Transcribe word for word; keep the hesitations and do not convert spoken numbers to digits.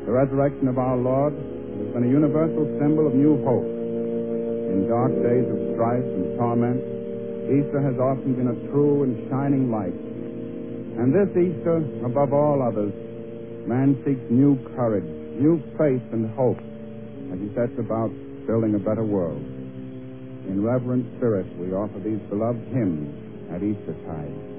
The resurrection of our Lord has been a universal symbol of new hope. In dark days of strife and torment, Easter has often been a true and shining light. And this Easter, above all others, man seeks new courage, new faith and hope as he sets about building a better world. In reverent spirit, we offer these beloved hymns at Eastertide.